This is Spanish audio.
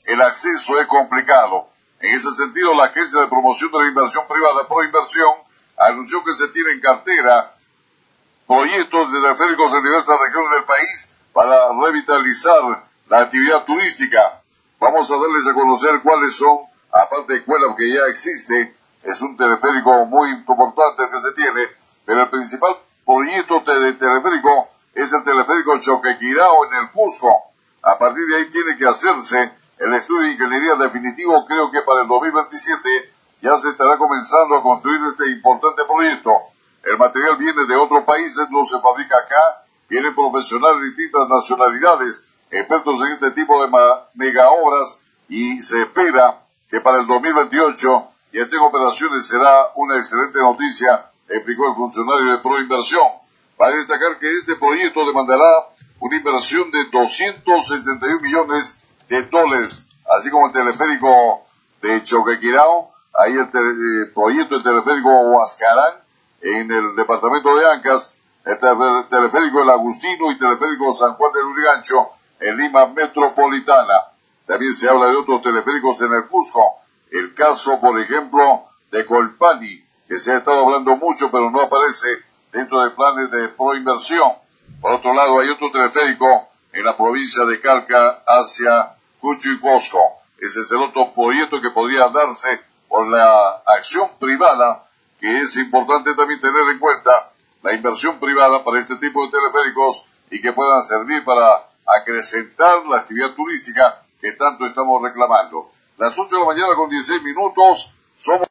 el acceso es complicado. En ese sentido, la Agencia de Promoción de la Inversión Privada, Proinversión, anunció que se tiene en cartera proyectos de teleféricos en diversas regiones del país para revitalizar la actividad turística. Vamos a darles a conocer cuáles son, aparte de Cuelap que ya existe, es un teleférico muy importante que se tiene, pero el principal proyecto de teleférico es el teleférico Choquequirao en el Cusco. A partir de ahí tiene que hacerse el estudio de ingeniería definitivo. Creo que para el 2027 ya se estará comenzando a construir este importante proyecto. El material viene de otros países, no se fabrica acá, vienen profesionales de distintas nacionalidades, expertos en este tipo de mega obras, y se espera que para el 2028 ya estén operaciones. Será una excelente noticia, explicó el funcionario de Proinversión. Vale destacar que este proyecto demandará una inversión de 261 millones de dólares, así como el teleférico de Choquequirao, ahí el proyecto del teleférico Huascarán, en el departamento de Ancas, el teleférico El Agustino y teleférico San Juan del Lurigancho, en Lima Metropolitana. También se habla de otros teleféricos en el Cusco. El caso, por ejemplo, de Colpani, que se ha estado hablando mucho, pero no aparece dentro de planes de Proinversión. Por otro lado, hay otro teleférico en la provincia de Calca hacia Cucho y Cosco. Ese es el otro proyecto que podría darse por la acción privada, que es importante también tener en cuenta la inversión privada para este tipo de teleféricos y que puedan servir para acrecentar la actividad turística que tanto estamos reclamando. Las 8 de la mañana con 16 minutos, somos